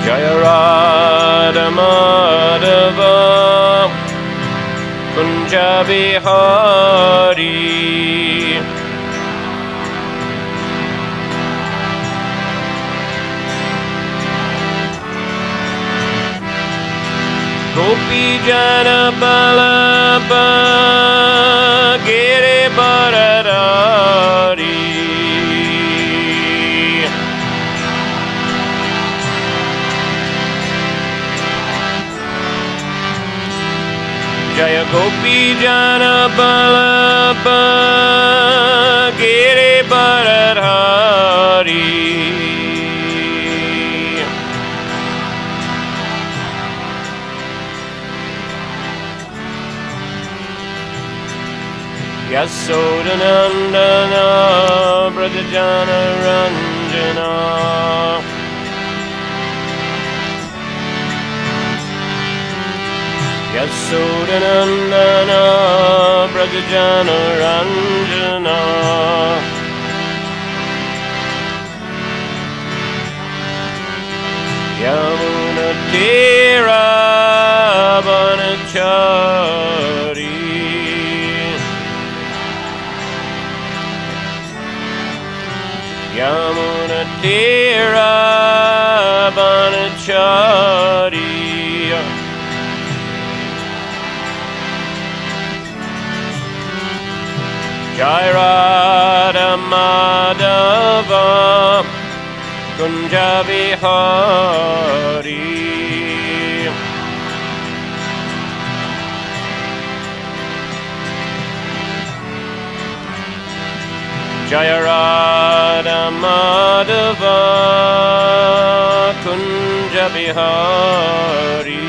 Jaya Radha Madhava Kunja Bihari Gopi Jana Balaba Giri Bharadari Jaya Gopi Jana Balaba Giri Bharadari Yasodanandana Brajajana Ranjana Yasodanandana Brajajana Ranjana Yamuna Tira Banachari Yamuna Tira Banachari Jai Radha Madhava Kunja Bihari Jaya Radha Madhava Kunja Bihari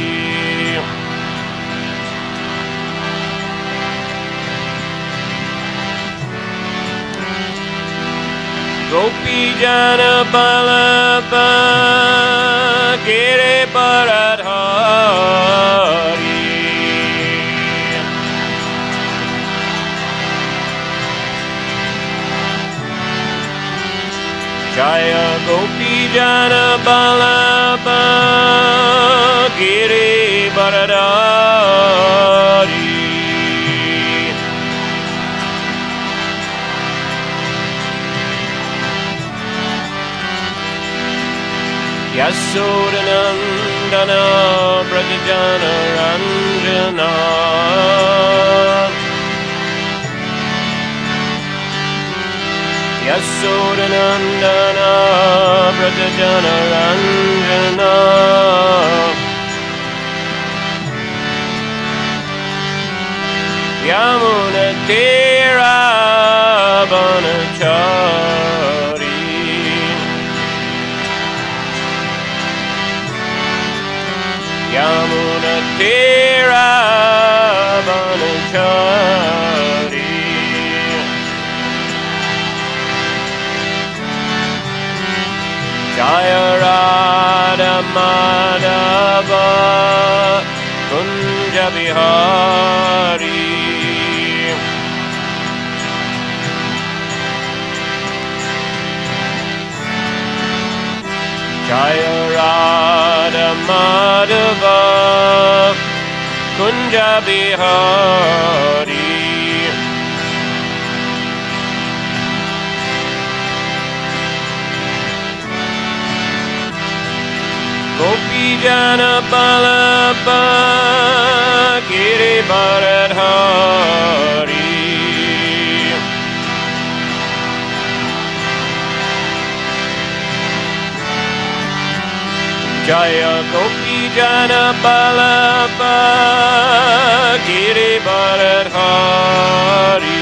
Gopi Jana Balaba Giri Bharadari Jaya Gopi Jana Balaba Giri Bharadari Yasodanandana Brajajana Ranjana Yasodanandana Brajajana Ranjana Yamuna Tira Banachari Yamuna Tira Banachari Jaya Radha Madhava Kunja Bihari Jaya Radha Madhava Kunja Bihari Gopi Jana Balaba Giri Bharadari Jaya Gopi Jana Balaba Giri Bharadari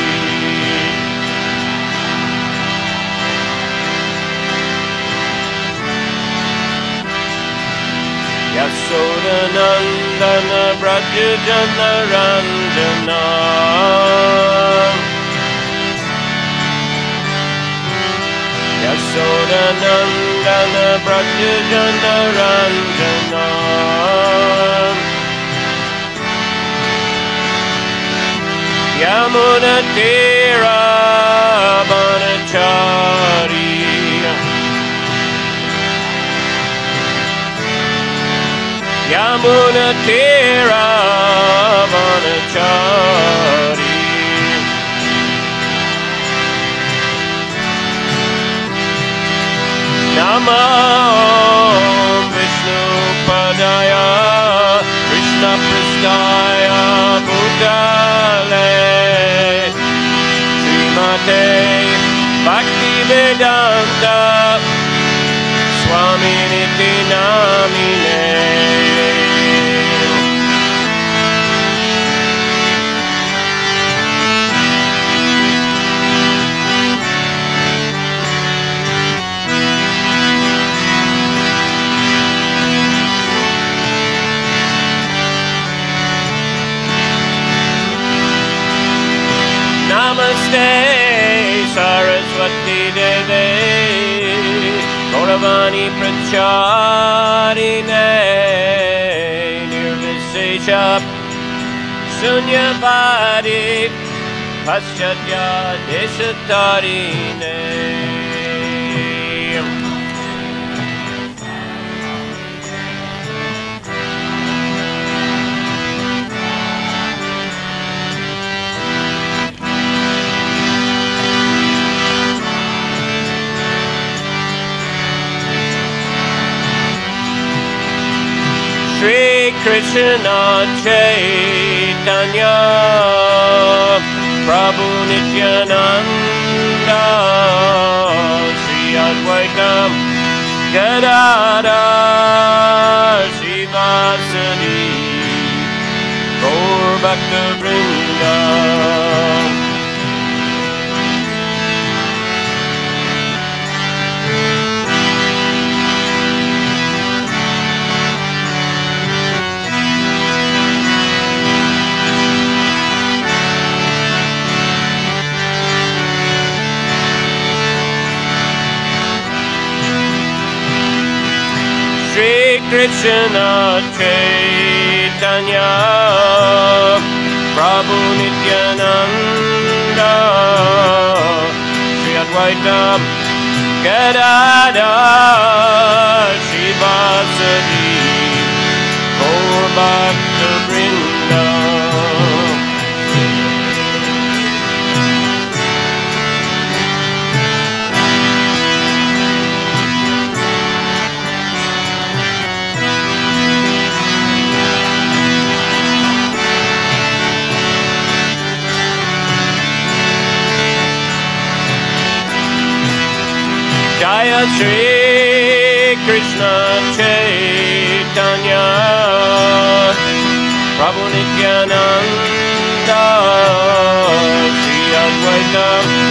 Yasodanandana Brajajana Ranjana Yasodanandana Brajajana Ranjana Yamuna Tira Banachari Yamunatira Vanachari Namo Vishnu Padaya Krishna Pristaya Bhutale Srimate Bhakti Vedanta Swami Niti Namine Namaste Saraswati Deve Gauravani Pracharine Nirvisesha Sunyavadi Paschatya Deshatarine Shri Krishna Chaitanya Prabhu Nityananda Shri Advaita Gadadhar Srivasadi Gaur Bhakta Vrinda Shri Krishna Chaitanya Prabhu Nityananda Shri Advaita Gadadhar Srivasadi Gaur Bhakta Vrinda Jaya Shri Krishna Chaitanya Prabhu Nityananda Shri Advaita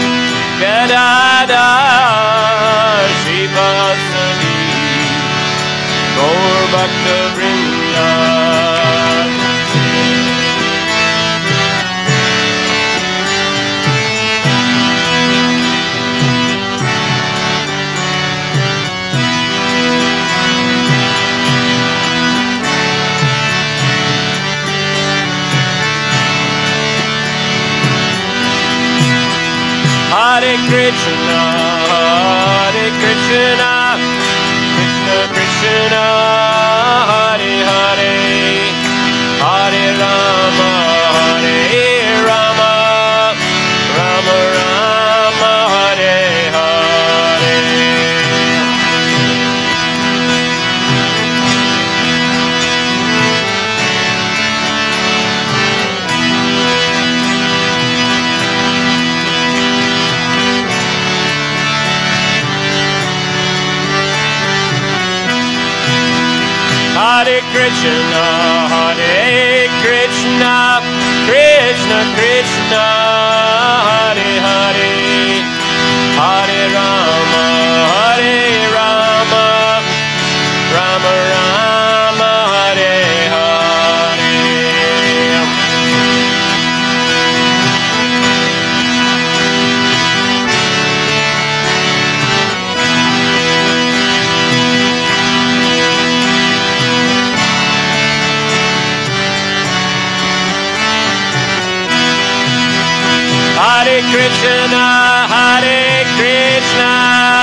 Gadadhar Srivasadi Gaur Bhakta Vrinda Hare Krishna, Krishna Krishna, Hare Hare, Hare Rama, Hare Rama, Rama Rama, Hare Hare. Hare Krishna, Krishna Krishna, Hare Hare, Hare Rama, Rama Rama, Hare Hare. Hare Krishna,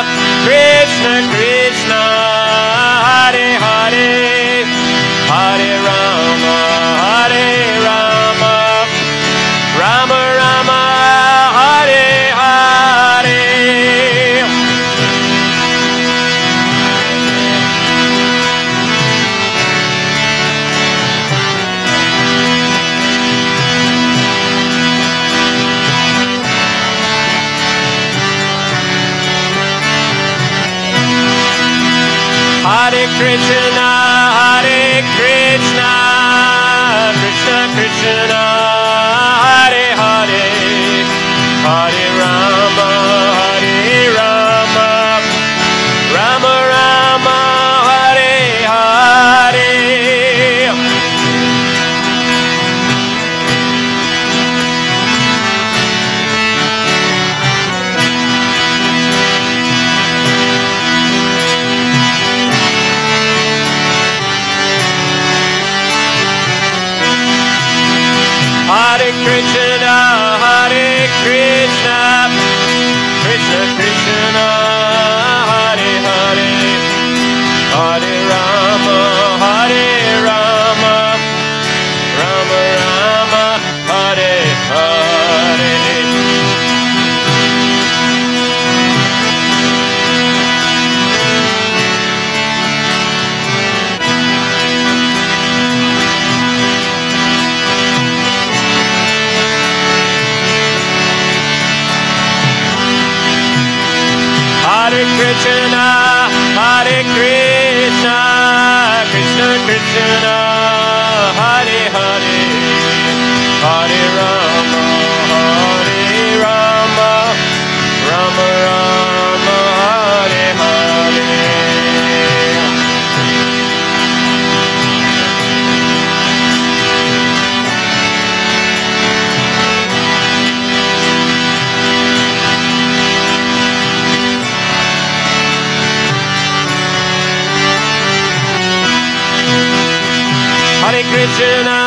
Krishna Krishna, Hare Hare, Hare Hare Krishna, Krishna Krishna, Hare Hare, Hare Rama, Rama Rama, Hare Hare. Hare Krishna, Krishna Krishna, Hare Hare, Hare Rama, Rama Rama, Hare Hare. Hare Krishna, Krishna Krishna, Hare Hare, Hare Rama, Rama Rama, Hare Hare. Hare Krishna,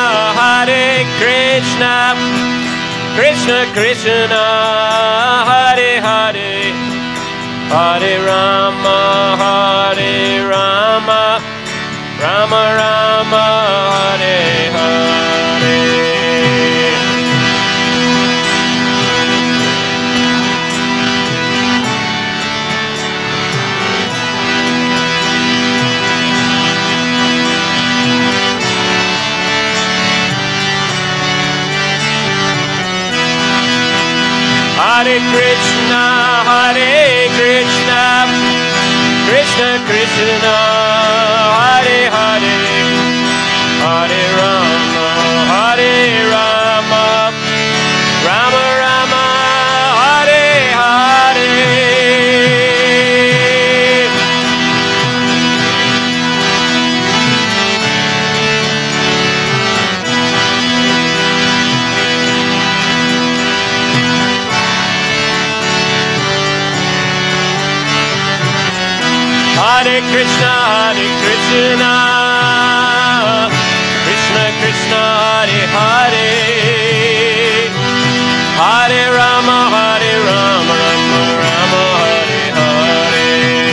Krishna Krishna, Hare Hare, Hare Rama, Rama Rama, Hare Hare. Hare Krishna, Krishna Krishna, Hare Hare, Hare Rama, Rama Rama, Hare Hare. Hare Krishna, Krishna Krishna, Hare Hare, Hare Rama, Rama Rama, Hare Hare.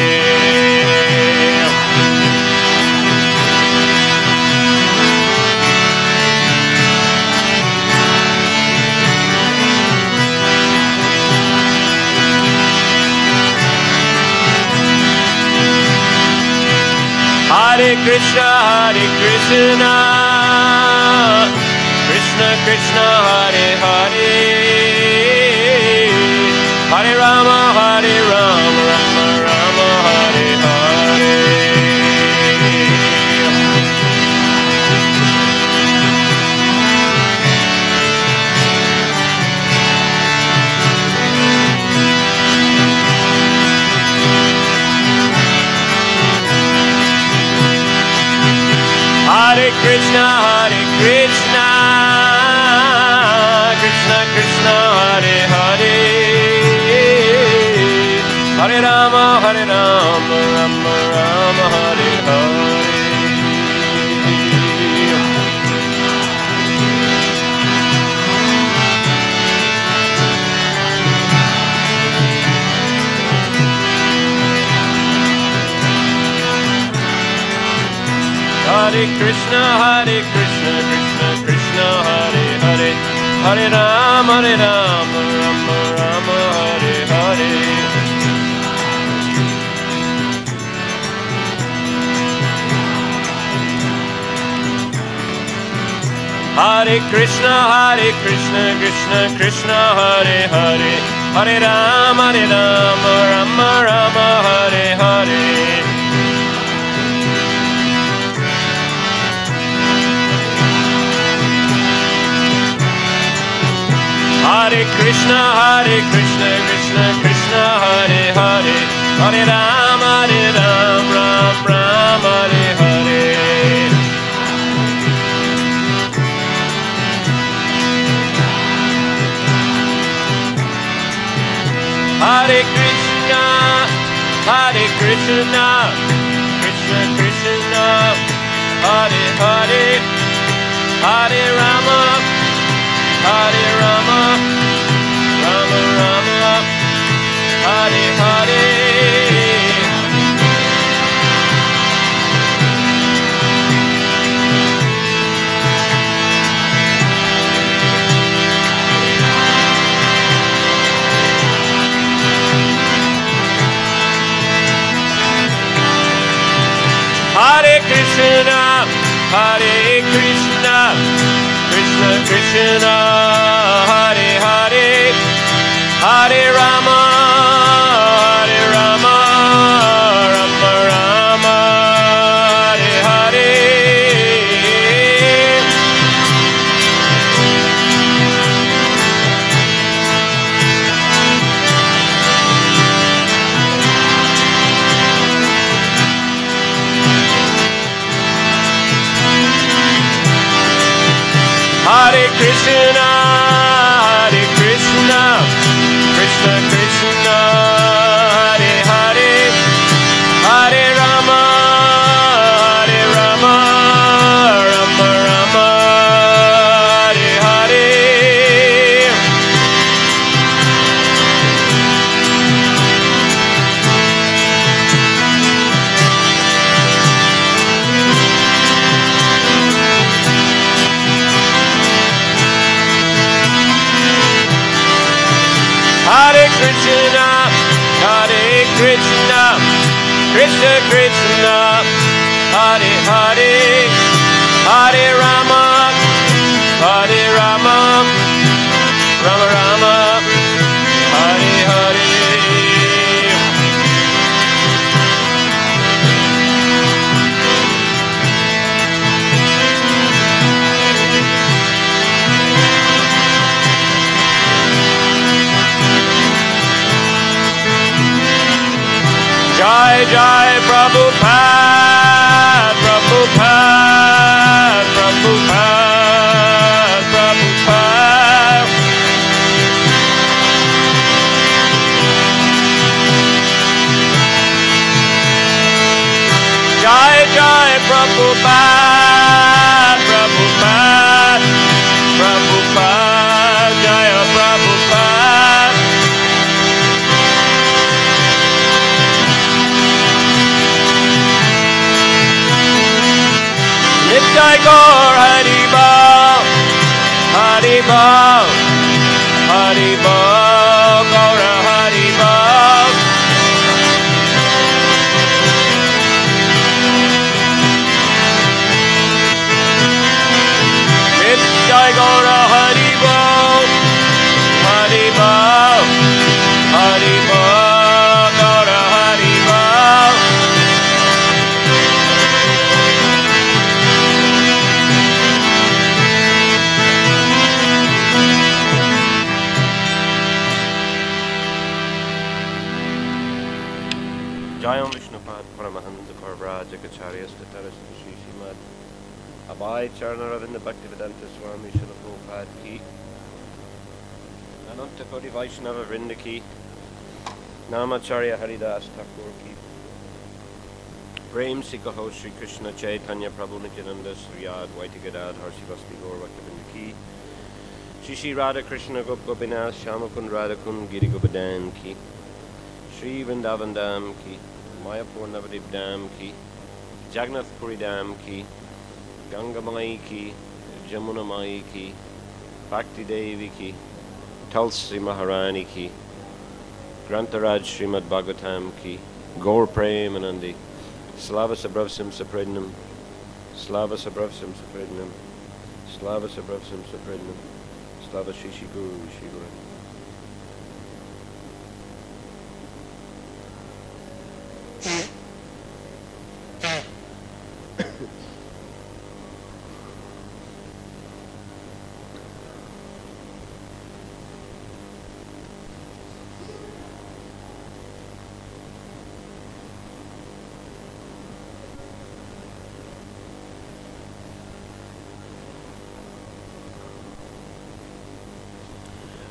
Hare Krishna, Krishna Krishna, Hare Hare, Hare Rama, Rama Rama, Hare Hare. Hare Krishna, Krishna Krishna, Hare Hare, Hare Rama, Rama Rama, Hare Hare. Hare Krishna, Krishna Krishna, Hare Hare, Hare Rama, Rama Rama, Hare Hare. Hare Krishna, Krishna Krishna, Hare Hare, Hare Rama, Rama Rama, Hare Hare. Hare Krishna, Krishna Krishna, Hare Hare, Hare Ram, Ram Ram, Hare Hare. Hare Krishna, Krishna Krishna, Hare Hare, Hare Rama, Rama Rama, Hare Hare. Hare Krishna, Krishna Krishna, Hare Hare, Hare Rama, Rama Rama, Hare Hare. Hare Krishna, Krishna Krishna, Hare Hare, Hare Rama, Rama Rama, Hare Hare. Hare Krishna, Krishna Krishna, Hare Hare, Hare Rama, Rama Rama, Hare Hare. Jai Jai Prabhupada, Prabhupada, Prabhupada, Prabhupada. Jai Jai Prabhupada, Prabhupada, Prabhupada, Jaya Prabhupada. Nitai Gaur Hari Bal, Hari Bal, Hari Bal, Gaura Hari Bal. Nitai Gaur Hari Bal, Hari Bal, Hari Bal, Gaura Hari Bal. Jayam Vishnupad Paramahansa Parvra Jakacharya Stataras Shri Srimad Abhay Charana Ravinda Bhaktivedanta Swami Srila Prabhupada Ki Ananta Koti Vaishnava Vrinda Ki Namacharya Haridas Thakur Ki Prem Sikaho Shri Krishna Chaitanya Prabhu Nityananda Sri Advaita Gadadhar Sivasti Gaur Bhaktivedanta Ki Shri Shri Radha Krishna Gop Gopinath Shamakund Radhakund Giri Gopadan Ki Shri Vrindavan Dham Ki, Mayapur Navadip Dham Ki, Jagannath Puri Dham Ki, Ganga Mai Ki, Jamuna Mai Ki, Bhakti Devi Ki, Tulsi Maharani Ki, Grantaraj Srimad Bhagavatam Ki, Gaur Premanandi, Slava Sabravsim Saprednam, Slava Sabravsim Saprednam, Slava Sabravsim Saprednam, Slava Shishi Guru Shigura.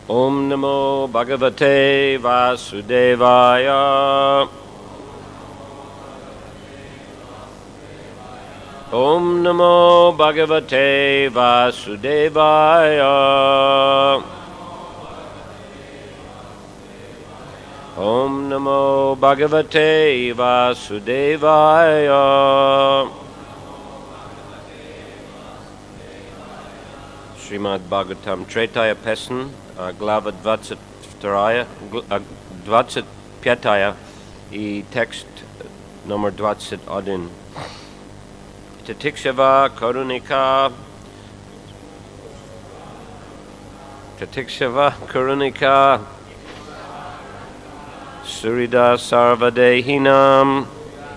Om Namo Bhagavate Vasudevaya. Om Namo Bhagavate Vasudevaya. Om Namo Bhagavate Vasudevaya. Srimad Bhagavatam Tretaya Pesn, glava 25 i tekst nummer 21. Tatikshava Karunika Surida Sarvadehinam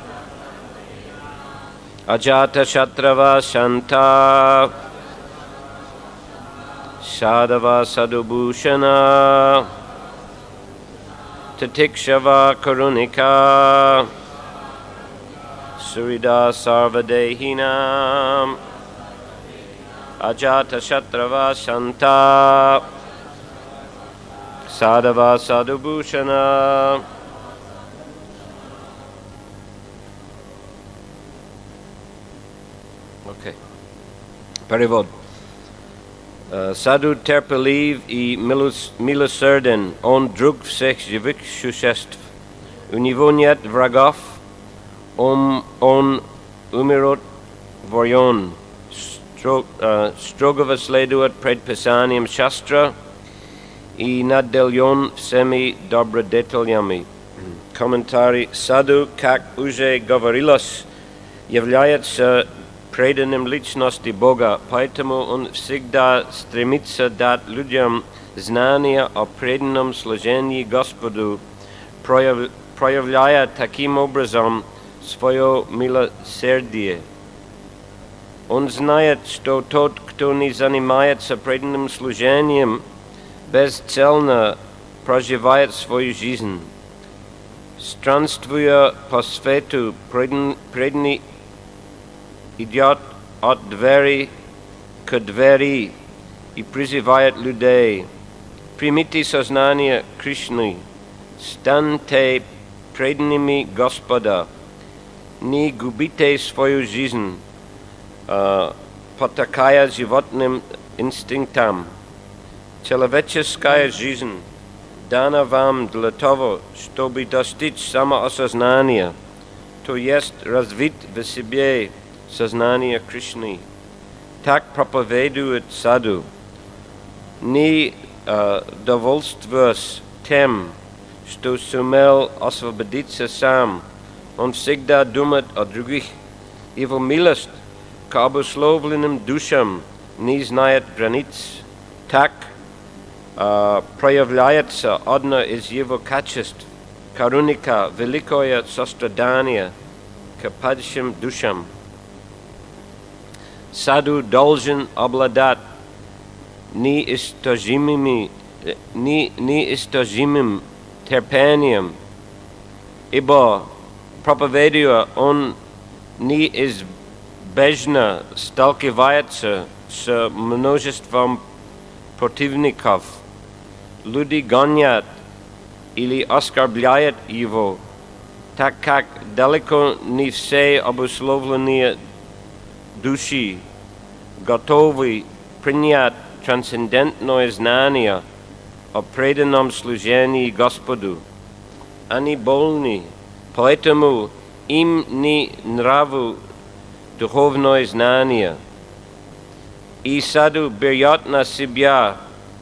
Ajata Shatrava Shanta Sadhava Sadhubhushana Tatikshava Karunika Surida Sarvadehinam Ajata Shatrava Shanta Sadhava Sadhubhushana. Okay. Perivod. Sadhu terpeliv i milosrden on drug zich živik univoniat vragov on umirot vorjon strogova sleduat pred pisanium shastra i nadeljon semi dobra detaljami. Комментарий. Саду, как уже говорилось, является преданным личности Бога, поэтому он всегда стремится дать людям знания о преданном служении Господу, проявляя таким образом свое милосердие. Он знает, что тот, кто не занимается преданным служением, бесцельно проживает свою жизнь. Странствуя по свету, преданный идет от двери к двери и призывает людей: примите сознание Кришны, станьте преданными Господа, не губите свою жизнь, потакая животным инстинктам. Человеческая жизнь дана вам для того, чтобы достичь самоосознания, то есть развить в себе сознание Кришны. Так проповедует саду. Не довольствуясь тем, что сумел освободиться сам, он всегда думает о других. Его милость к обусловленным душам не знает границ. Так проявляется одно из его качеств – каруника, великое сострадание к падшим душам. Саду должен обладать неистощимым терпением, ибо, проповедуя, он неизбежно сталкивается с множеством противников. Люди гонят или оскорбляют его, так как далеко не все обусловленные души готовы принять трансцендентное знание о преданном служении Господу. Они больны, поэтому им не нраву духовное знание. И саду берет на себя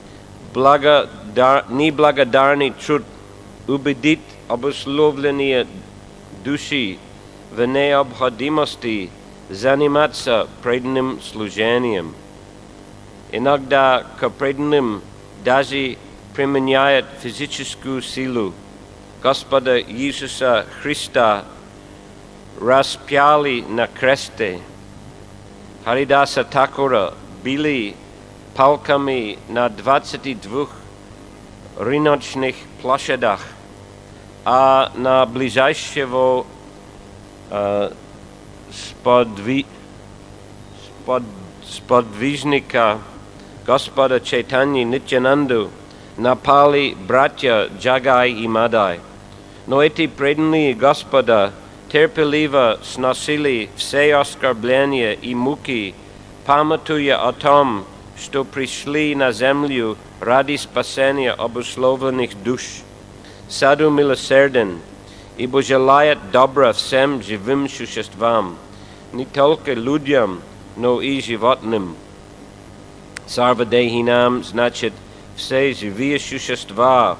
неблагодарный труд убедить обусловленные души в необходимости заниматься преданным служением. Иногда к преданным даже применяет физическую силу. Господа Иисуса Христа распяли на кресте. Харидаса Такура били палками на 22 рыночных площадях, а на ближайшего сподвижника Господа Чайтаньи Нитьянанду напали братья Джагай и Мадай. Но эти преданные Господа терпеливо сносили все оскорбления и муки, памятуя о том, что пришли на землю ради спасения обусловленных душ. Саду милосерден, ибо желает добра всем живым существам, не только людям, но и животным. Сарвадехинам значит все живые существа,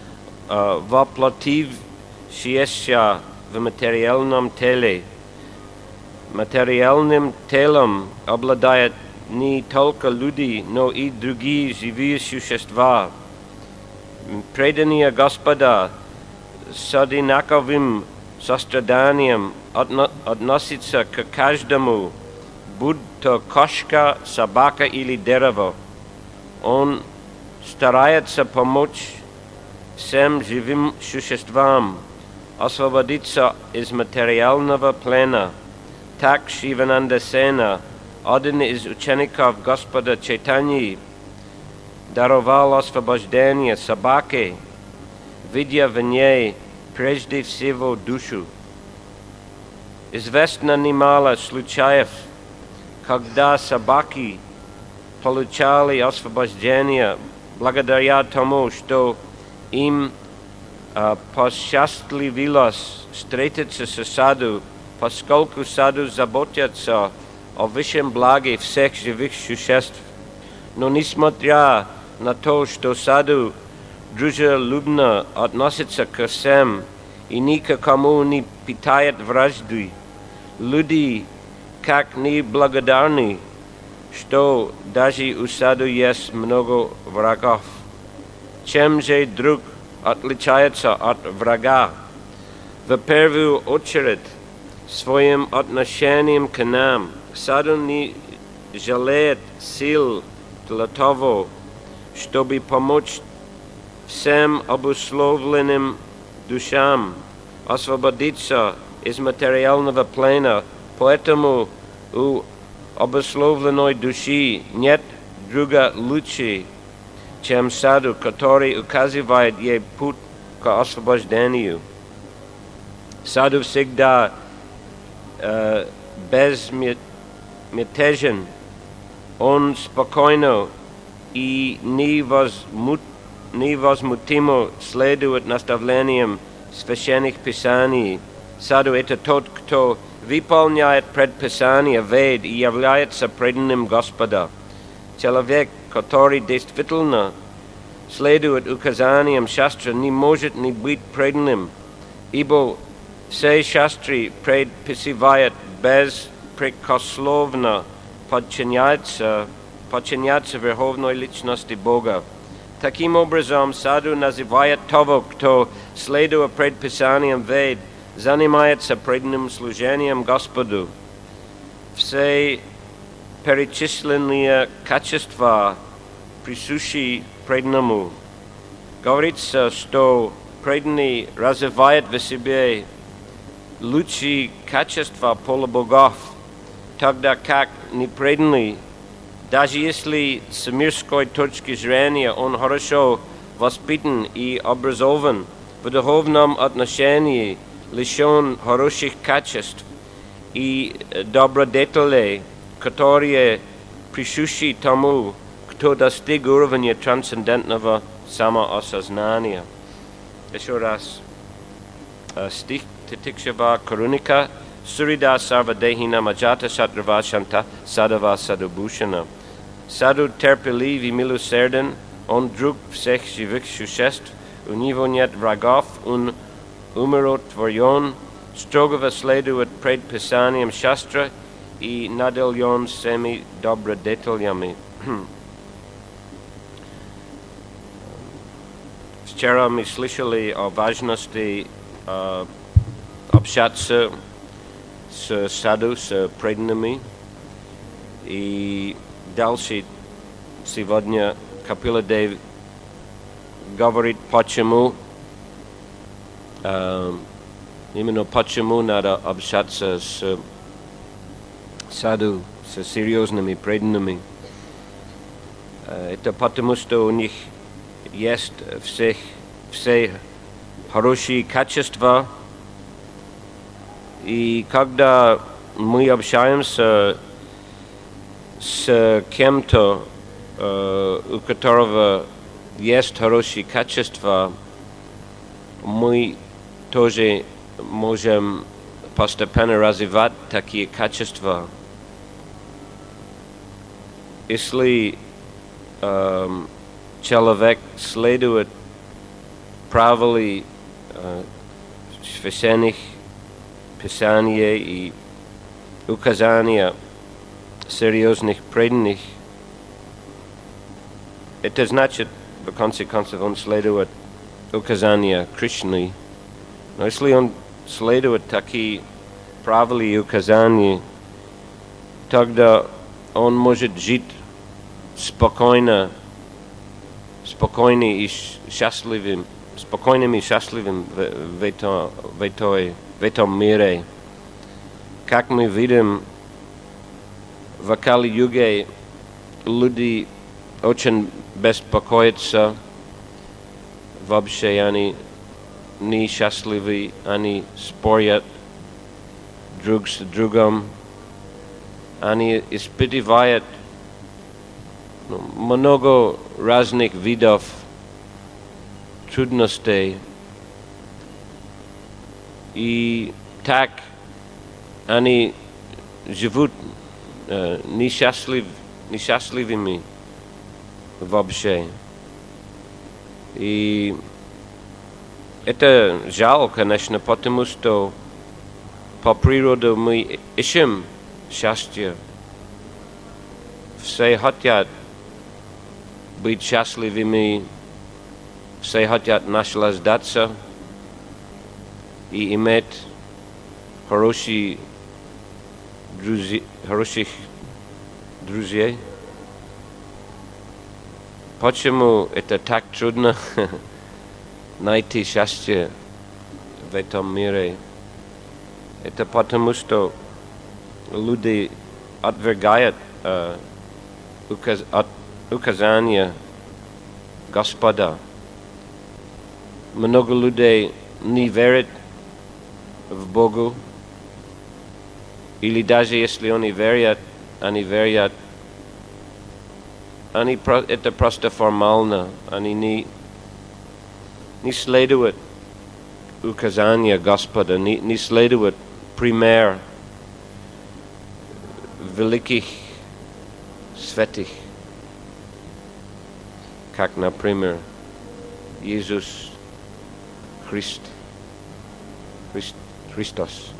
воплотившиеся в материальном теле. Материальным телом обладают не только люди, но и другие живые существа. Преданные Господа с одинаковым состраданием относятся к каждому, будь то кошка, собака или дерево. Он старается помочь всем живым существам освободиться из материального плена. Так Шивананда Сена, один из учеников Господа Чайтаньи, даровал освобождение собаке, видя в ней прежде всего душу. Известно немало случаев, когда собаки получали освобождение благодаря тому, что им посчастливилось встретиться с саду, поскольку саду заботятся о высшем благе всех живых существ. Но несмотря на то, что саду дружелюбно относится к всем и никому не питает вражды, люди как неблагодарны, что даже у саду есть много врагов. Чем же друг отличается от врага? В первую очередь своим отношением к нам. Саду не жалеет сил для того, чтобы помочь всем обусловленным душам освободиться из материального плена, поэтому у обусловленной души нет друга лучше, чем саду, который указывает ей путь к освобождению. Саду всегда безмятежен, он спокойно и невозмутимо следует наставлениям священных писаний. Саду — это тот, кто выполняет предписания Вед и является преданным Господа. Человек, который действительно следует указаниям шастра, не может не быть преданным, ибо все шастры предписывают беспрекословно подчиняться верховной личности Бога. Таким образом, саду называет того, кто, следуя предписаниям Вед, занимается преданным служением Господу. Все перечисленные качества присущи преданному. Говорится, что преданный развивает в себе лучшие качества полубогов, тогда как непреданный, даже если с мирской точки зрения он хорошо воспитан и образован, в духовном отношении лишен хороших качеств и добродетелей, которые присущи тому, кто достиг уровня трансцендентного самоосознания. Еще раз стих Титикшава Каруника Сурида Сарвадехина Маджата Шатрава Шанта Садава Садубушана. Саду терпеливый и милосерден, он друг всех живых существ, у него нет врагов, он умиротворен, строго следует предписаниям шастра и наделен всеми добродетелями. Вчера мы слышали о важности общаться с саду, с преданными. И дальше сегодня Капила Дев говорит, почему именно почему надо общаться с саду, с серьезными преданными. Это потому, что у них есть все хорошие качества. И когда мы общаемся с кем-то, у которого есть хорошие качества, мы тоже можем постепенно развивать такие качества. Если человек следует правилам священных писаний и указания серьезных преданных, это значит, в конце концов, он следует указания Кришны. Но если он следует такие правила и указания, тогда он может жить спокойным и счастливым в этом мире. Как мы видим, в Кали-юге люди очень беспокоятся, вообще они несчастливы, они спорят друг с другом, они испытывают много разных видов трудностей, и так они живут несчастливыми вообще. И это жалко, конечно, потому что по природе мы ищем счастье. Все хотят быть счастливыми, все хотят наслаждаться и иметь хороших друзей. Почему это так трудно найти счастье в этом мире? Это потому, что люди отвергают указания Господа. Много людей не верят в Бога, или даже если они верят, это просто формально, они не следуют указания Господа, не следуют пример великих святых, как, например, Иисус Христос.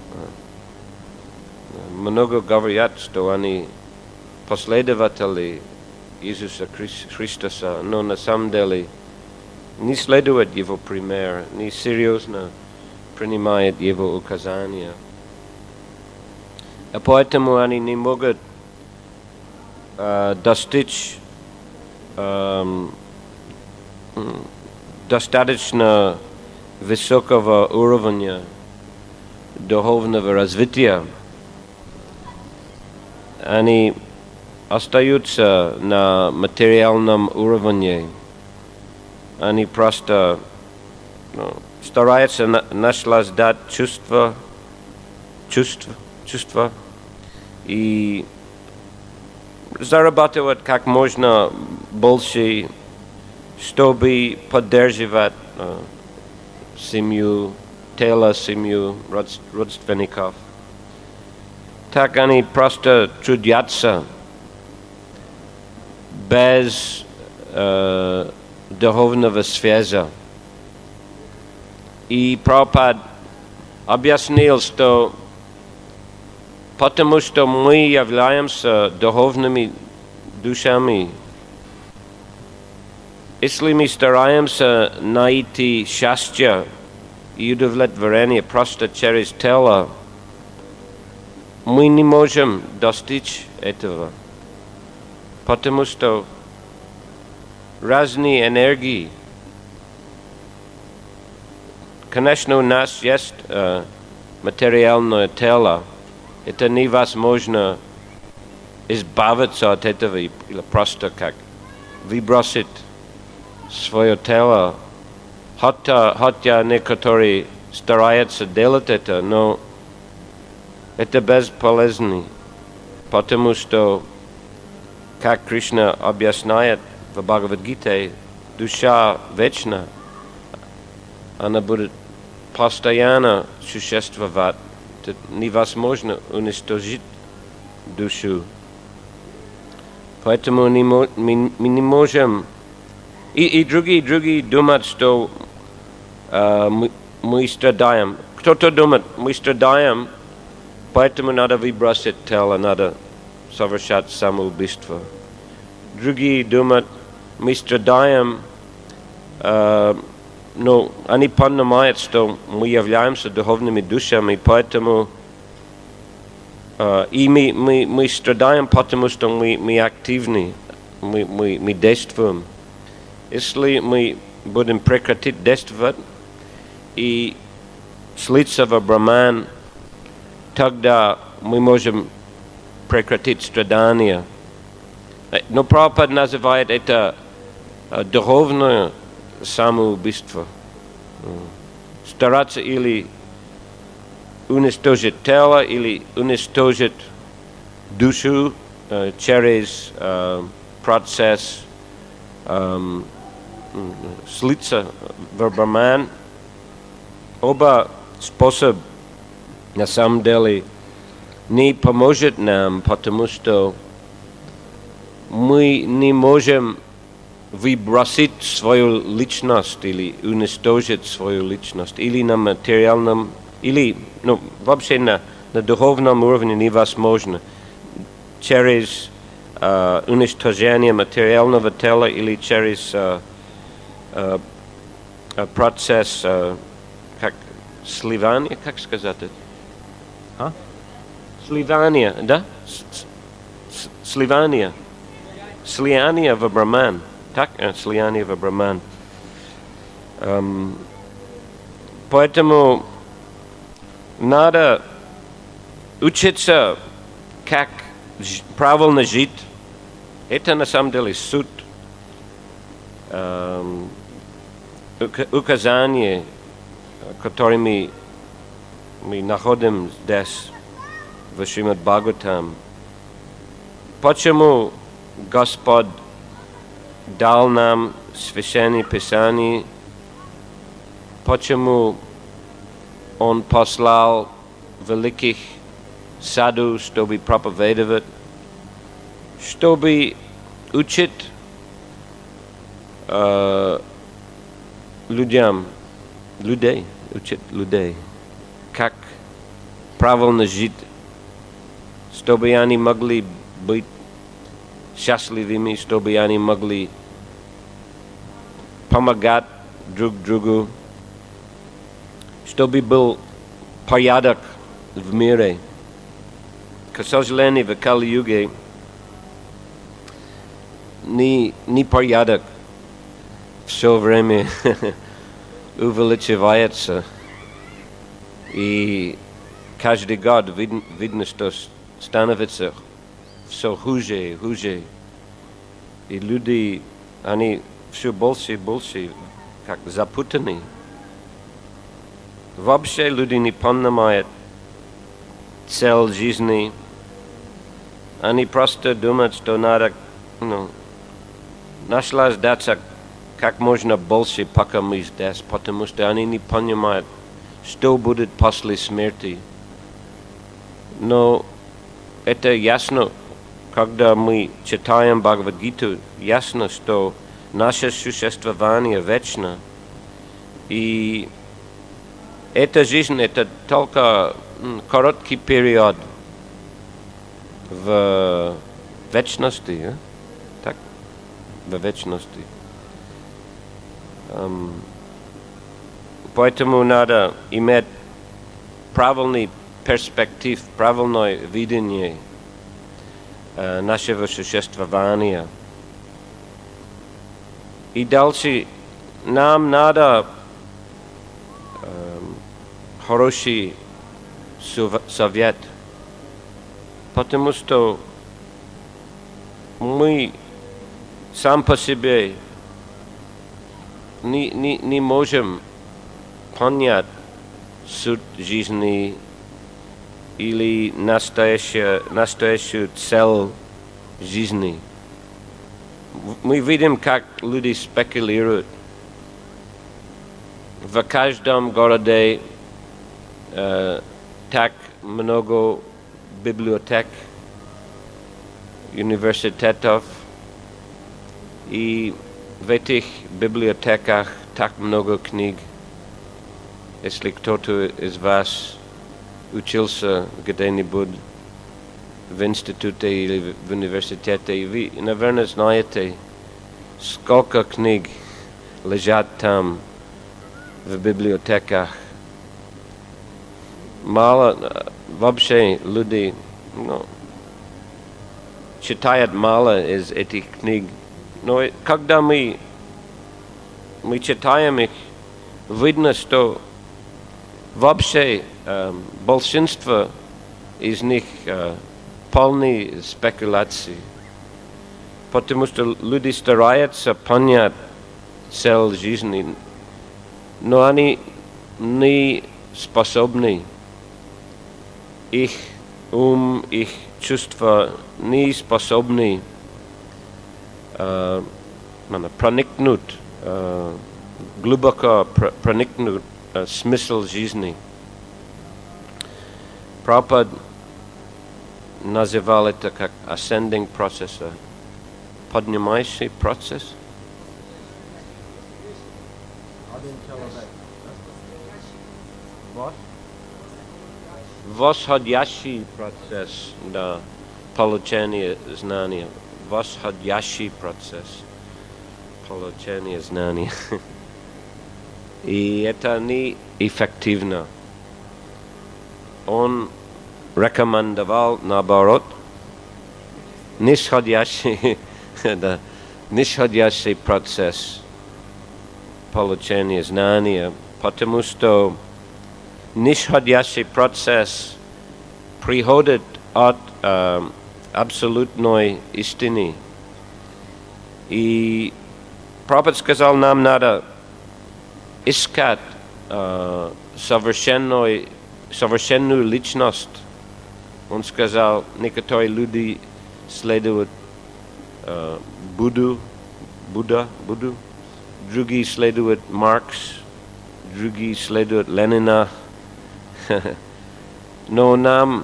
Много говорят, что они последователи Иисуса Христоса, но на самом деле не следуют его пример, не серьезно принимают его указания. А поэтому они не могут достичь достаточно высокого уровня духовного развития. Они остаются на материальном уровне. Они просто стараются наслаждать чувства и зарабатывать как можно больше, чтобы поддерживать семью, семью, родственников. Так они просто трудятся без духовного связи. И Прабхупад объяснил, что потому что мы являемся духовными душами, если мы стараемся найти счастье и удовлетворение просто через тело, мы не можем достичь этого, потому что разные энергии. Конечно, у нас есть материальное тело. Это невозможно избавиться от этого или просто как выбросить свое тело, хотя некоторые стараются делать это, но это бесполезно, потому что, как Кришна объясняет в Бхагавад-гите, душа вечна, она будет постоянно существовать. Это невозможно уничтожить душу. Поэтому мы не можем... И другие думают, что мы страдаем. Кто-то думает, мы страдаем, поэтому надо выбросить тело, надо совершать самоубийство. Другие думают, мы страдаем, но они понимают, что мы являемся духовными душами, поэтому и мы страдаем, потому что мы активны, мы действуем. Если мы будем прекратить действовать и слиться в Брахман, тогда мы можем прекратить страдания. Но Прабхупада называет это духовное самоубийство. Стараться или уничтожить тело, или уничтожить душу через процесс слиться в Брахман. Оба способа на самом деле не поможет нам, потому что мы не можем выбросить свою личность или уничтожить свою личность, или на материальном, или вообще на духовном уровне невозможно через уничтожение материального тела или через процесс как сливания, как сказать это? Сливания, да? Сливания. Слияние в Брахман. Так? Слияние в Брахман. Поэтому надо учиться, как правильно жить. Это на самом деле суть указания, которыми мы находим здесь в Шримад Бхагаватам. Почему Господь дал нам священное писание? Почему Он послал великих саду, чтобы проповедовать, чтобы учить учить людей, как правильно жить, чтобы они могли быть счастливыми, чтобы они могли помогать друг другу, чтобы был порядок в мире. К сожалению, в Кали-юге не порядок все время увеличивается, и каждый год видно, что становится все хуже и хуже, и люди, они все больше и больше как запутаны. Вообще люди не понимают цель жизни. Они просто думают, что надо наслаждаться как можно больше, пока мы здесь, потому что они не понимают, что будет после смерти. Но это ясно, когда мы читаем Бхагавад-гиту, ясно, что наше существование вечно. И эта жизнь, это только короткий период в вечности, так? В вечности. Поэтому надо иметь правильный перспектив, правильное видение нашего существования. И дальше нам надо хороший совет, потому что мы сам по себе не можем понять суть жизни или настоящую цель жизни. Мы видим, как люди спекулируют. В каждом городе так много библиотек, университетов, и в этих библиотеках так много книг. Если кто-то из вас учился где-нибудь в институте или в университете, вы, наверное, знаете, сколько книг лежат там в библиотеках. Мало, вообще люди читают мало из этих книг. Но когда мы читаем их, видно, что вообще большинство из них полные спекуляции. Потому что люди стараются понять цель жизни, но они не способны. Их ум, их чувства не способны проникнуть, глубоко проникнуть смысл жизни. Прабхупад называл это как ascending process, поднимающий процесс. Восходящий процесс, да, получения знания. Восходящий процесс получения знаний. И это неэффективно. Он рекомендовал, наоборот, нисходящий процесс получения знания, потому что нисходящий процесс приходит от абсолютной истины. И Прабхупад сказал, нам надо искать совершенную личность. Он сказал, некоторые люди следуют Будду, другие следуют Маркс, другие следуют Ленина. Но нам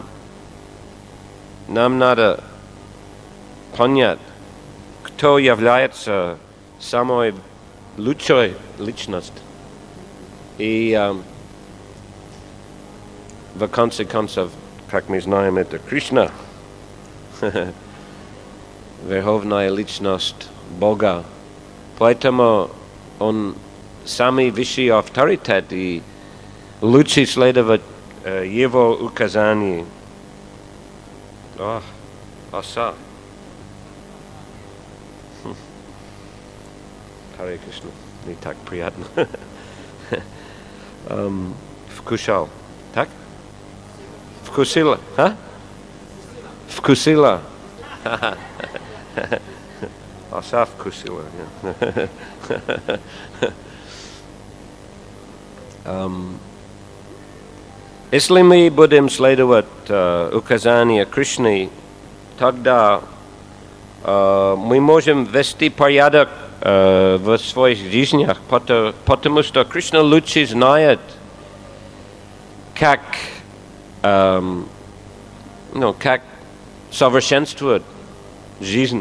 надо понять, кто является самой лучшей личностью. И в конце концов, как мы знаем, это Кришна, верховная личность Бога. Поэтому он самый высший авторитет, и лучше следовать его указаний. Аса. Харе Кришна. Не так приятно. Вкушал. Так? Вкусила. Вкусила. Аса вкусила. Если мы будем следовать указания Кришны, тогда мы можем вести порядок в своих жизнях, потому что Кришна лучше знает, как совершенствовать жизнь.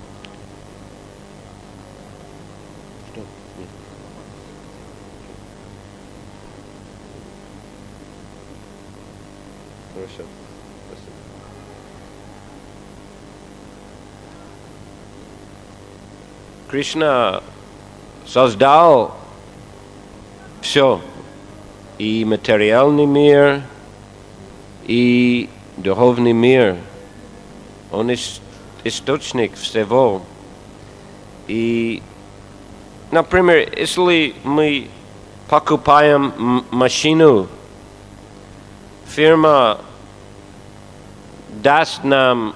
Кришна создал все, и материальный мир, и духовный мир. Он источник всего. И, например, если мы покупаем машину, фирма даст нам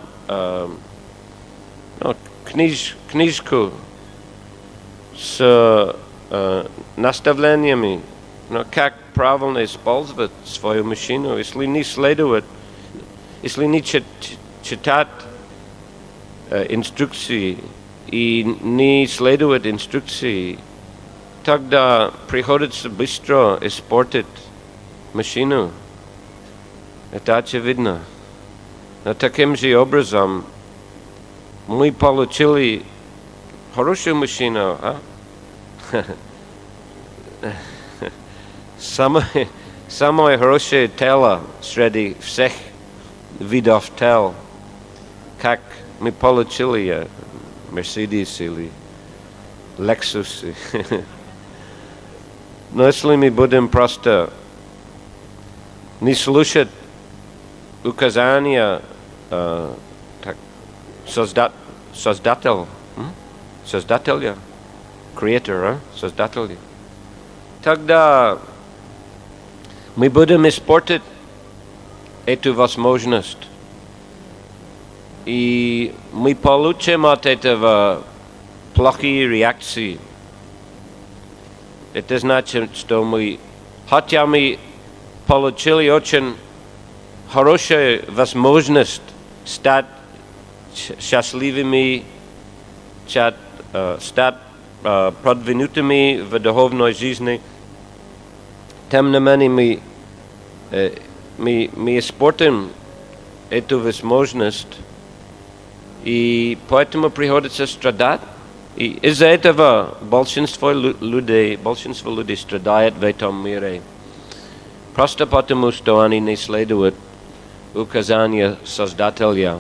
книжку с наставлениями, но как правильно использовать свою машину. Если не следовать, если не читать инструкции и не следовать инструкции, тогда приходится быстро испортить машину. Это очевидно. Но таким же образом мы получили хорошую машину, самое хорошее тело среди всех видов тел, как мы получили Mercedes или Lexus. Но если мы будем просто не слушать указания создателя, creator, создателя, тогда мы будем испортить эту возможность. И мы получим от этого плохие реакции. Это значит, что хотя мы получили очень хорошую возможность стать счастливыми, стать продвинутыми в духовной жизни, тем не менее мы испортим эту возможность, и поэтому приходится страдать. И из-за этого большинство людей страдает в этом мире. Просто потому, что они не следуют указания Создателя.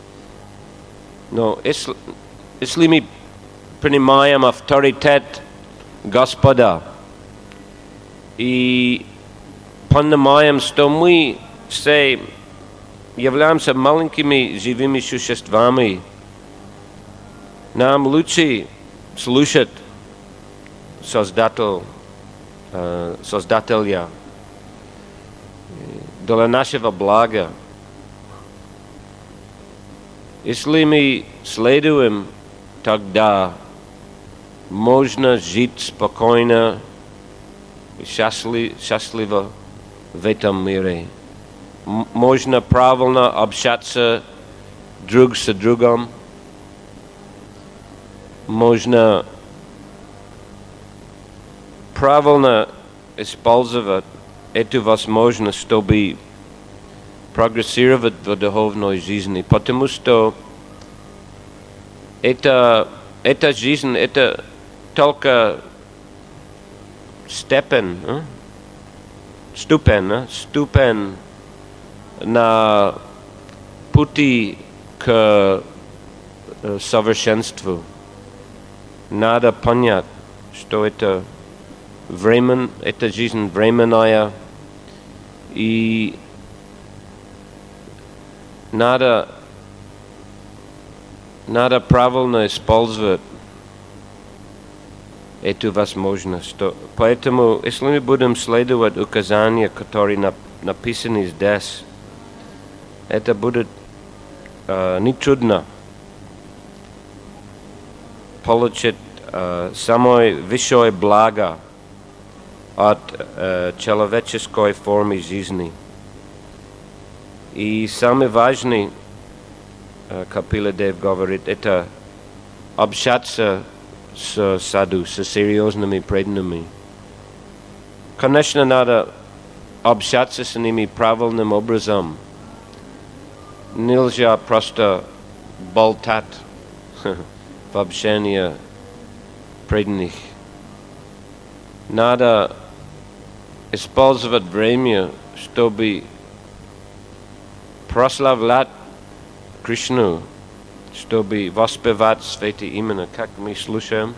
Но если мы принимаем авторитет Господа и понимаем, что мы все являемся маленькими живыми существами, нам лучше слушать Создателя для нашего блага. Если мы следуем, тогда можно жить спокойно и счастливо в этом мире. Можно правильно общаться друг с другом. Можно правильно использовать эту возможность, чтобы прогрессировать в духовной жизни, потому что эта жизнь, это только ступень на пути к совершенству. Надо понять, что эта жизнь временная, и надо правильно использовать эту возможность. Поэтому, если мы будем следовать указания, которые написаны здесь, это будет не трудно получить самое высшее благо от человеческой формы жизни. И самый важный, Капила Дев говорит, это общаться с саду, с серьезными преданными. Конечно, надо общаться с ними правильным образом. Нельзя просто болтать в общении преданных. Надо использовать время, чтобы прославлять Кришну, чтобы воспевать святые имена, как мы слушаем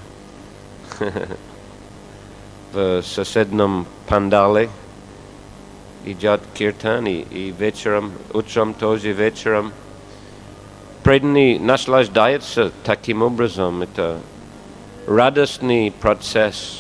в соседнем пандале. Идет киртан, и вечером, утром тоже вечером. Преданные наслаждаются таким образом. Это радостный процесс.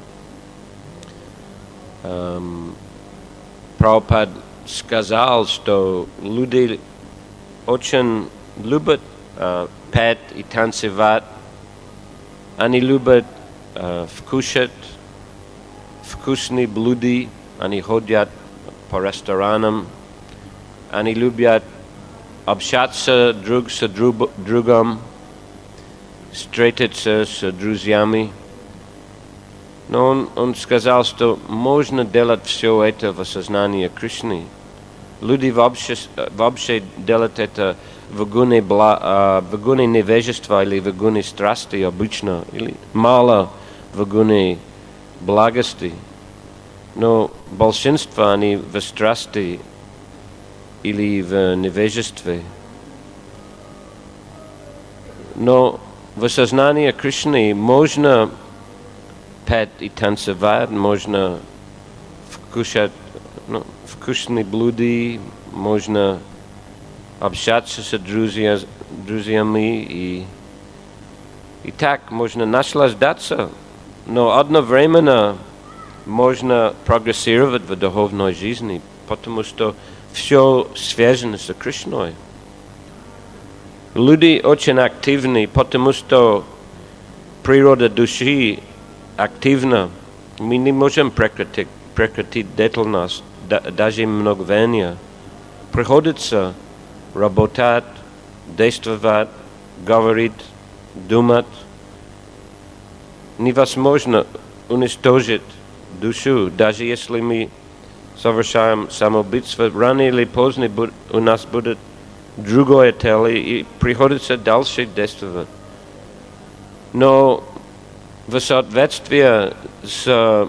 Прабхупад сказал, что люди очень любят петь и танцевать. Они любят вкусные блюда, они ходят по ресторанам, они любят общаться друг с другом, встретиться с друзьями. Но он сказал, что можно делать все это в осознании Кришны. Люди вообще делают это в гуне невежества или в гуне страсти обычно, или мало в гуне благости. Но большинство они в страсти или в невежестве. Но в осознании Кришны можно петь и танцевать, можно вкушать вкусные блюда, можно общаться с друзьями и так можно наслаждаться, но одновременно можно прогрессировать в духовной жизни, потому что все связано с Кришной. Люди очень активны, потому что природа души активна. Мы не можем прекратить деятельность даже мгновение. Приходится работать, действовать, говорить, думать. Невозможно уничтожить душу, даже если мы совершаем самоубийство. Рано или поздно у нас будет другое тело, и приходится дальше действовать. Но в соответствии с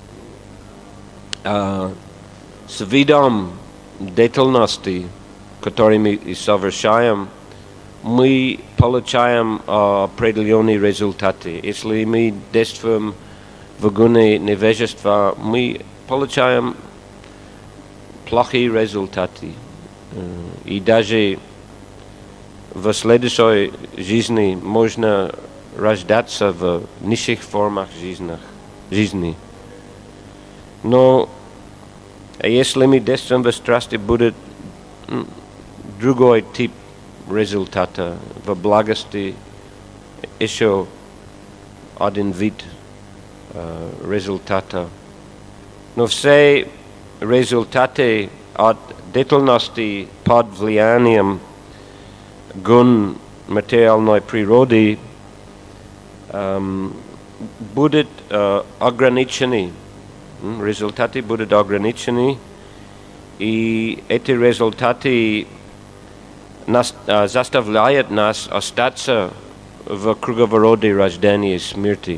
видом деятельности, который мы совершаем, мы получаем определенные результаты. Если мы действуем в гуне невежества, мы получаем плохие результаты. И даже в следующей жизни можно рождаться в низших формах жизни. Но если мы действуем в страсти, будет другой тип результата. В благости еще один вид результата. Но все результаты от деятельности под влиянием гун материальной природы будут ограничены. Результаты будут ограничены, и эти результаты заставляют нас остаться в круговороте рождения и смерти.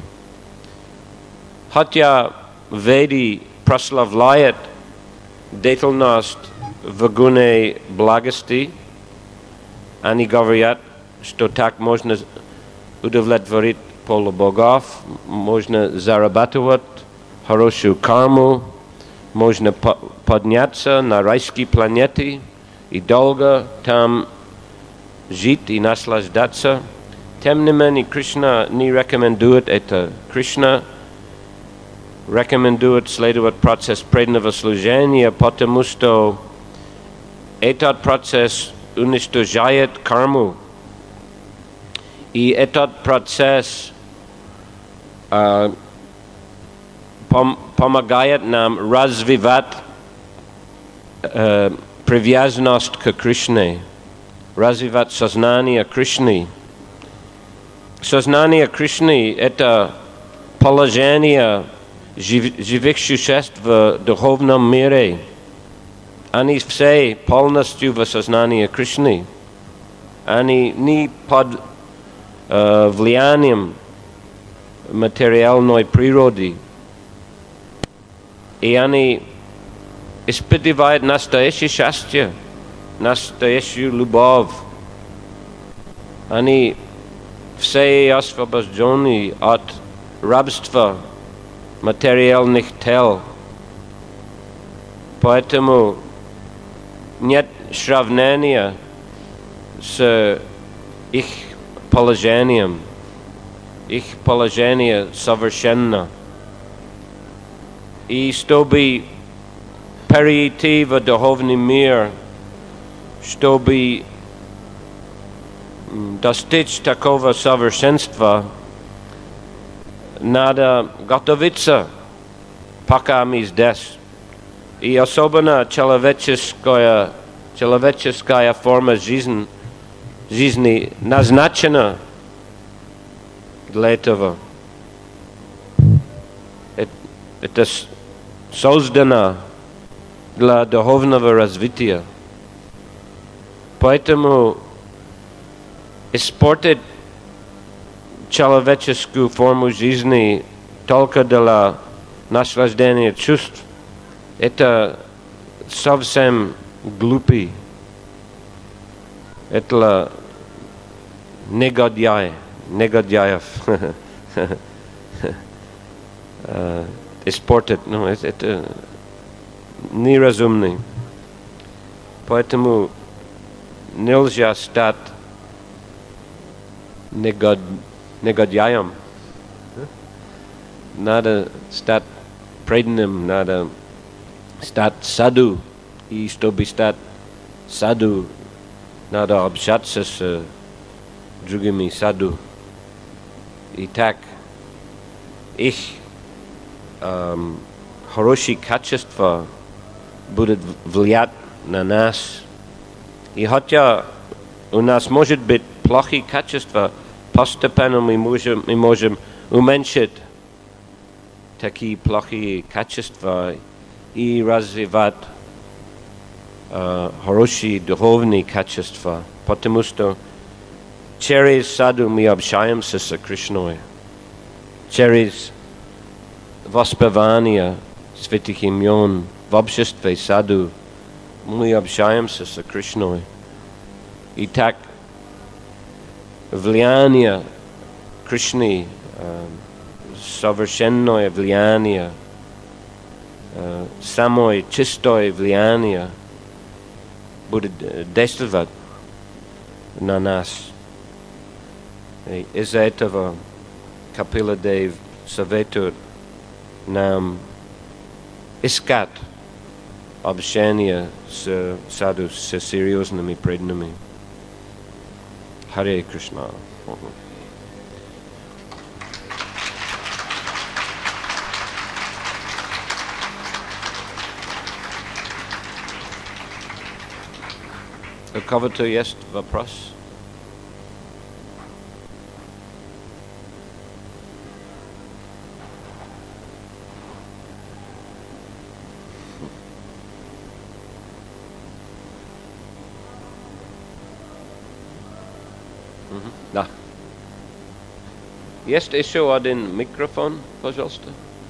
Хотя Веды прославляют деятельность в гуне благости, они говорят, что так можно удовлетворить полубогов, можно зарабатывать хорошую карму, можно подняться на райские планеты и долго там жить и наслаждаться. Тем не менее, Кришна не рекомендует это. Кришна рекомендует следовать процесс преданного служения, потому что этот процесс уничтожает карму. И этот процесс помогает нам развивать привязанность к Кришне, развивать сознание Кришны. Сознание Кришны – это положение живых существ в духовном мире. Они все полностью в сознании Кришны. Они не под влиянием материальной природы. И они испытывают настоящее счастье, настоящую любовь. Они все освобождены от рабства материальных тел. Поэтому нет сравнения с их положением. Их положение совершенно. И чтобы перейти в духовный мир, чтобы достичь такого совершенства, надо готовиться, пока мы здесь. И особенно человеческая форма жизни назначена для этого. Это создано для духовного развития. Поэтому испортить человеческую форму жизни только для наслаждения чувств — это совсем глупый. Это негодяев. Испортить, это неразумный. Поэтому нельзя стать негодяем. Надо стать преданным, надо стать саду. И чтобы стать саду, надо общаться с другими саду. И так их хорошие качества будут влиять на нас. И хотя у нас может быть плохие качества, постепенно мы можем уменьшить такие плохие качества и развивать хорошие духовные качества, потому что через саду мы общаемся с Кришной, через воспевание святых имен в обществе саду мы общаемся с Кришной. И так влияние Кришны, совершенное влияние, самое чистое влияние будет действовать на нас. И из-за этого Капила Дев советует нам искать общение с саду, с серьезными преданными. Харе Кришна. У кого-то есть вопрос? Да. Есть еще один микрофон, пожалуйста.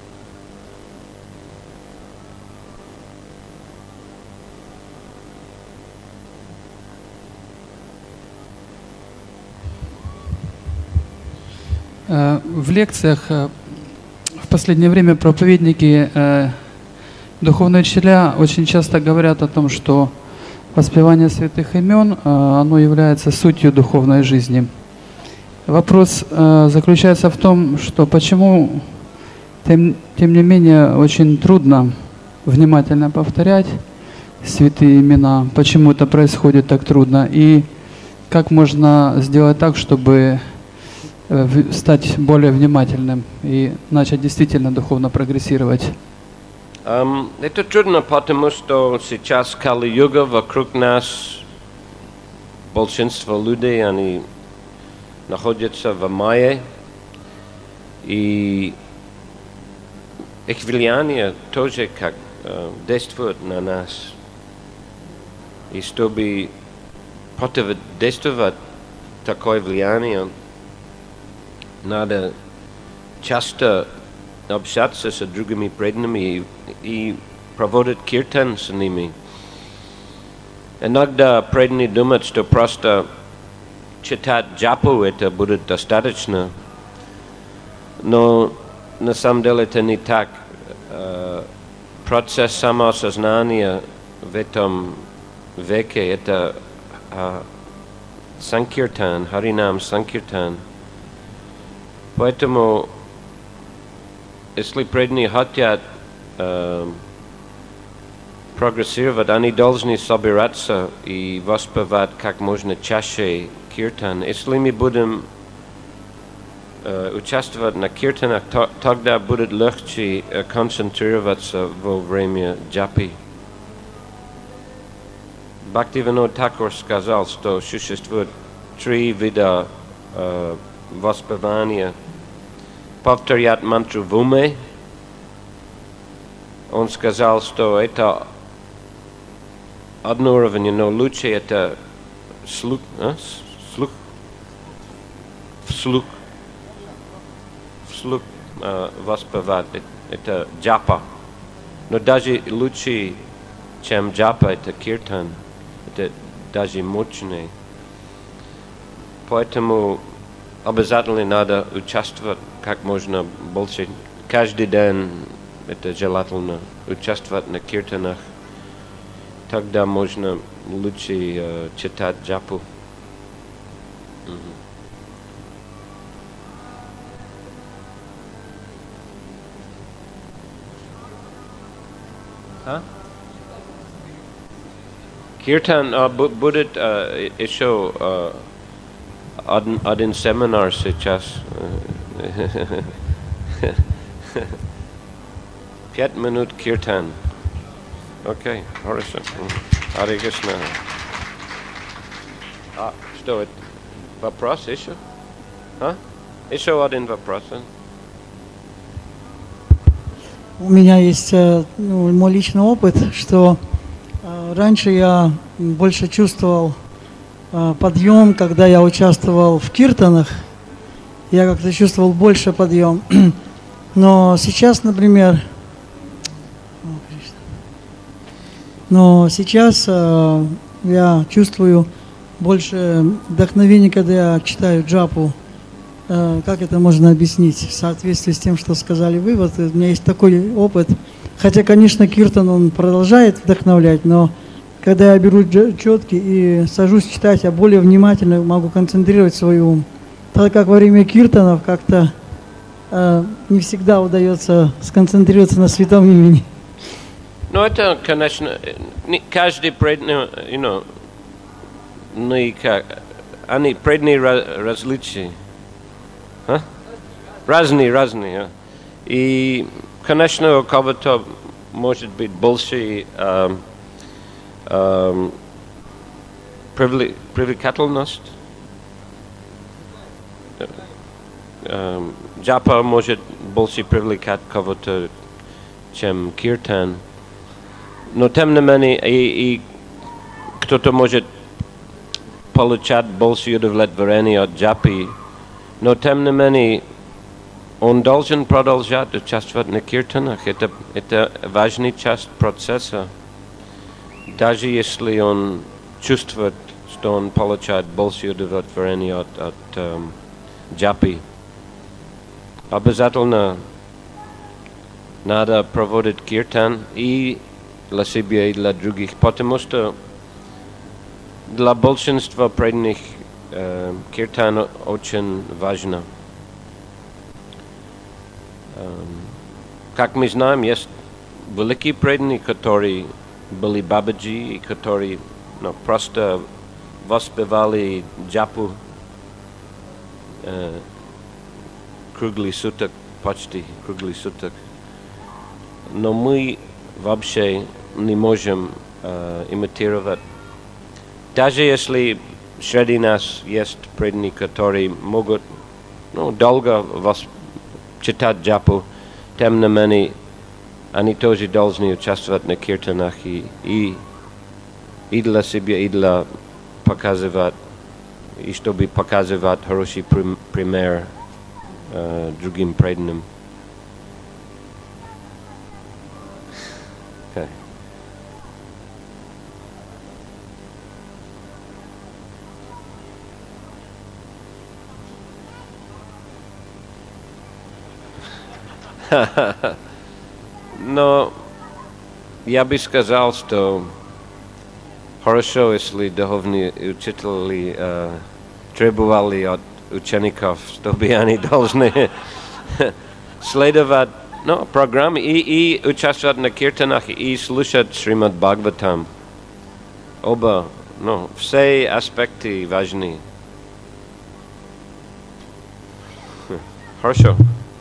В лекциях в последнее время проповедники, духовные учителя очень часто говорят о том, что воспевание святых имен, оно является сутью духовной жизни. Вопрос заключается в том, что почему, тем не менее, очень трудно внимательно повторять святые имена, почему это происходит так трудно, и как можно сделать так, чтобы стать более внимательным и начать действительно духовно прогрессировать. Это трудно, потому что сейчас Кали-юга, вокруг нас большинство людей, они находятся в майе, и их влияние тоже как действует на нас. И чтобы противодействовать такое влияние, надо часто общаться с другими преданными и проводить киртан с ними. Иногда преданные думают, что просто читать джапу это будет достаточно, но на самом деле это не так. Процесс самоосознания в этом веке это санкиртан, харинам санкиртан. Поэтому, если преданные хотят прогрессировать, они должны собираться и воспевать как можно чаще киртан. Если мы будем участвовать на киртанах, тогда будет легче концентрироваться во время джапи. Бхактивинод Тхакур сказал, что существует 3 вида воспевания. Повторять мантру в уме. Он сказал, что это одно уровень, но лучше это вслух воспевать. Это джапа. Но даже лучше, чем джапа, это киртан. Это даже мощнее. Поэтому обязательно надо участвовать как можно больше. Каждый день это желательно участвовать на киртанах. Тогда можно лучше читать джапу. Киртан будет еще один семинар сейчас. 5 минут киртан. Окей, хорошо. Харе Кришна. Что это? Вопрос еще? Еще один вопрос. У меня есть мой личный опыт, что раньше я больше чувствовал подъем, когда я участвовал в киртанах. Я как-то чувствовал больше подъем. Но сейчас, например, я чувствую больше вдохновения, когда я читаю джапу. Как это можно объяснить в соответствии с тем, что сказали вы? Вот у меня есть такой опыт. Хотя, конечно, киртан, он продолжает вдохновлять, но когда я беру четки и сажусь читать, я более внимательно могу концентрировать свой ум. Так как во время киртанов как-то не всегда удается сконцентрироваться на святом имени. Ну, это, конечно, каждый преданный, они преданные различия. Разные. И, конечно, у кого-то может быть больше привлекательность. Джапа может больше привлекать кого-то, чем киртан. Но тем не менее, и кто-то может получать больше удовлетворения от джапи. Но тем не менее, он должен продолжать участвовать на киртанах. Это важная часть процесса. Даже если он чувствует, что он получает больше удовлетворения от джапи. Обязательно надо проводить киртан и для себя, и для других, потому что для большинства преданных киртан очень важно. Как мы знаем, есть великие преданные, которые были бабаджи, которые просто воспевали джапу круглый суток, почти круглый суток. Но мы вообще не можем имитировать. Даже если среди нас есть преданные, которые могут долго читать джапу, тем не менее, они тоже должны участвовать на киртанах и для себя, и для показывать, и чтобы показывать хороший пример другим преданным. Okay. Но я бы сказал, что хорошо, если духовные учители требовали от учеников, чтобы они должны следовать программе и участвовать на киртанах и слушать Шримад Бхагаватам. Оба, все аспекты важны. Хорошо.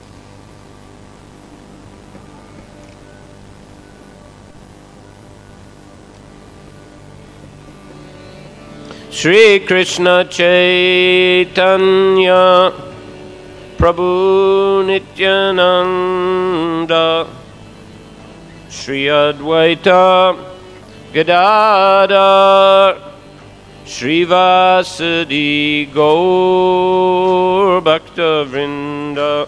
Shri Krishna Chaitanya Prabhu Nityananda Shri Advaita Gadadhar Shri Vasadi Gaur Bhakta Vrinda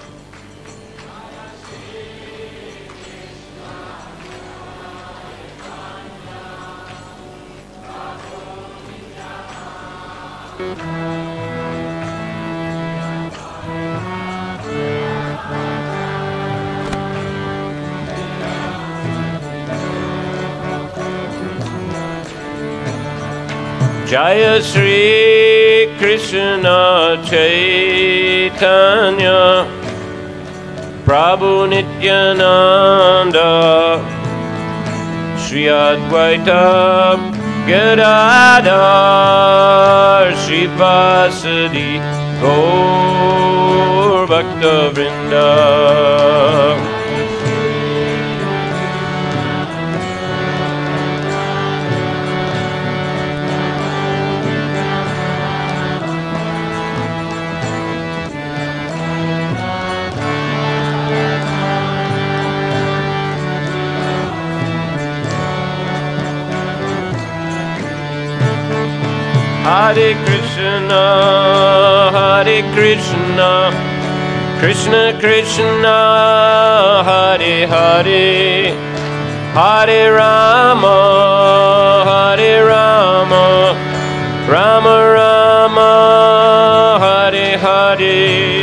Jaya Shri Krishna Chaitanya Prabhu Nityananda Shri Advaita Gadadhar Shri Vasadi Gaur Bhakta Vrinda Hare Krishna, Krishna Krishna, Hare Hare, Hare Rama, Rama Rama, Hare Hare.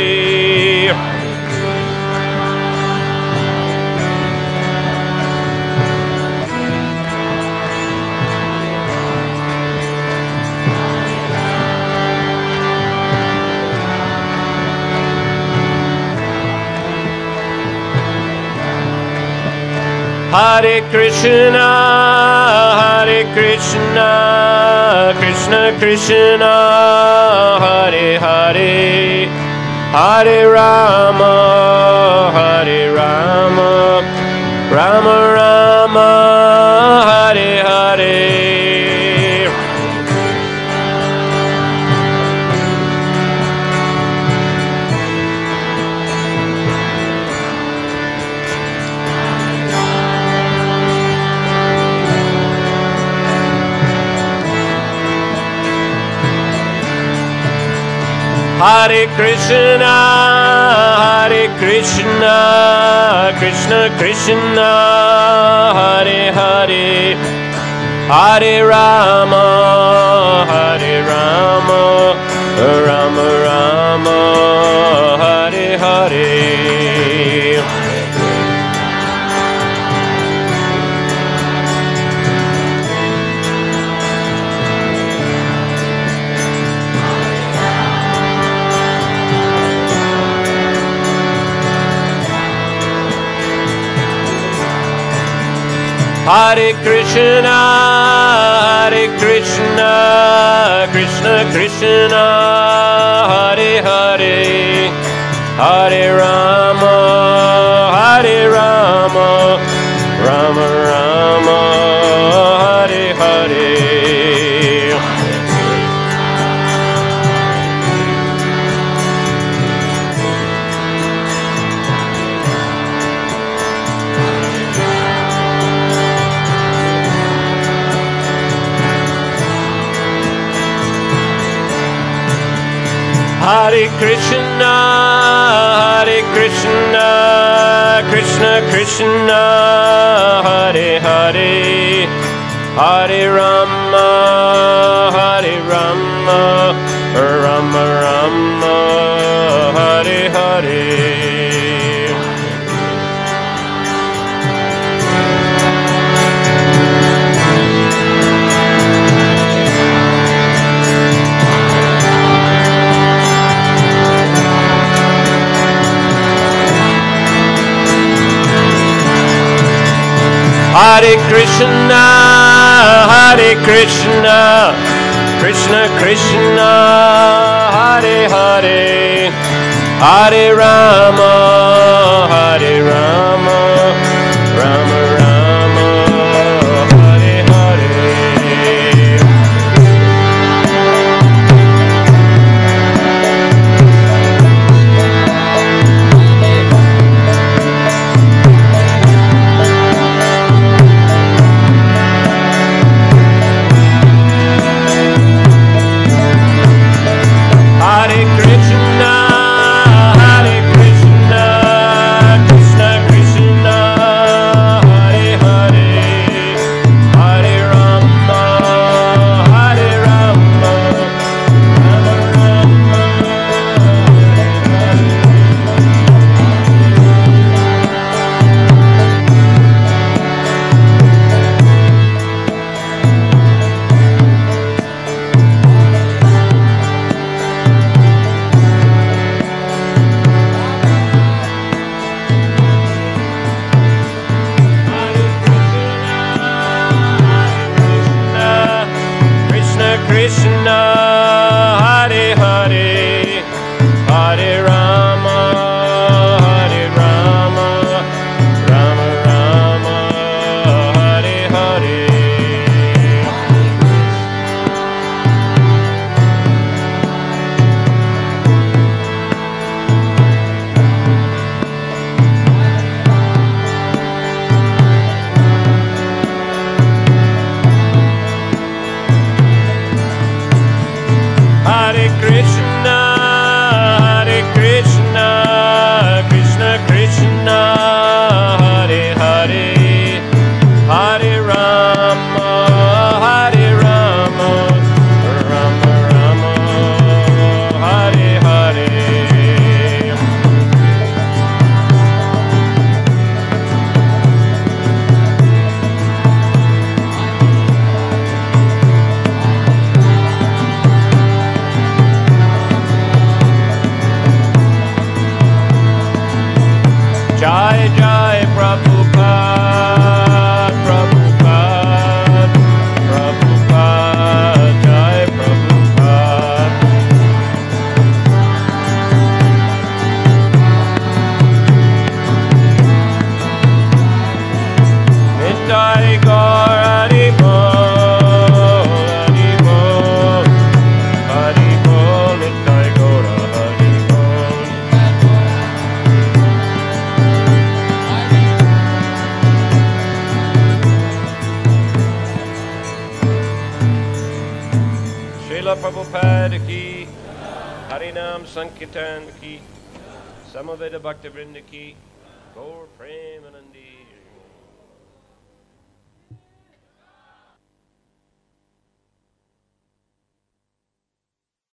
Hare Krishna, Krishna Krishna, Hare Hare, Hare Rama, Rama Rama, Hare Hare. Hare Krishna, Krishna Krishna, Hare Hare, Hare Rama, Rama Rama, Hare Hare. Hare Krishna, Krishna Krishna, Hare Hare, Hare Rama, Rama Rama, Hare Hare. Hare Krishna, Krishna Krishna, Hare Hare, Hare Rama, Rama Rama, Hare Hare. Hare Krishna, Krishna Krishna, Hare Hare, Hare Rama, Hare Rama, Rama Rama, Hare Hare. Hare Krishna, Hare Krishna, Krishna Krishna, Hare Hare, Hare Rama, Hare Rama, Rama Rama, Krishna Krishna, Hare Hare, Hare Rama, Hare Rama, Rama Rama, Hare Hare. Hare Krishna, Hare Krishna, Krishna Krishna, Hare Hare, Hare Rama, Hare Rama, Rama Rama, Hare Hare. Jai Jai Prabhupada, Prabhupada, Prabhupada, Jai Prabhupada. Nitai Gaur Hari Bol, Hari Bol, Hari Bol, Nitai Gaur Hari Bol. Srila Prabhupada ki, Harinam Sankirtan ki, Samaveda Bhaktivinoda ki, Gaur Premanand.